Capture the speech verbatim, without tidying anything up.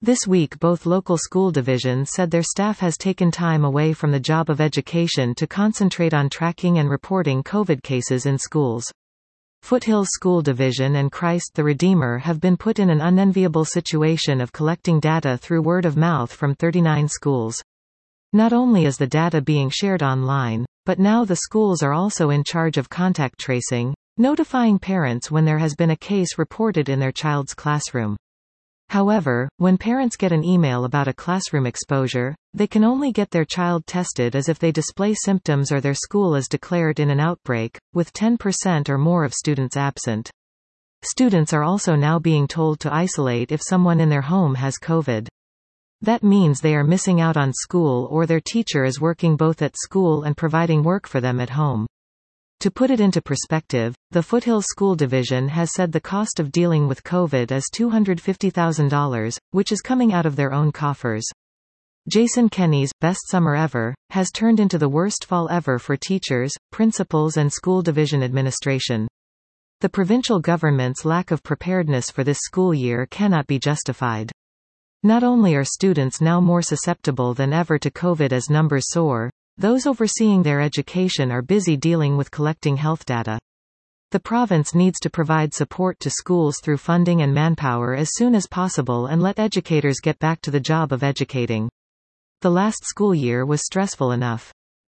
This week both local school divisions said their staff has taken time away from the job of education to concentrate on tracking and reporting COVID cases in schools. Foothills School Division and Christ the Redeemer have been put in an unenviable situation of collecting data through word of mouth from thirty-nine schools. Not only is the data being shared online, but now the schools are also in charge of contact tracing, notifying parents when there has been a case reported in their child's classroom. However, when parents get an email about a classroom exposure, they can only get their child tested as if they display symptoms or their school is declared in an outbreak, with ten percent or more of students absent. Students are also now being told to isolate if someone in their home has COVID. That means they are missing out on school or their teacher is working both at school and providing work for them at home. To put it into perspective, the Foothills School Division has said the cost of dealing with COVID is two hundred fifty thousand dollars, which is coming out of their own coffers. Jason Kenney's best summer ever has turned into the worst fall ever for teachers, principals and school division administration. The provincial government's lack of preparedness for this school year cannot be justified. Not only are students now more susceptible than ever to COVID as numbers soar, those overseeing their education are busy dealing with collecting health data. The province needs to provide support to schools through funding and manpower as soon as possible and let educators get back to the job of educating. The last school year was stressful enough.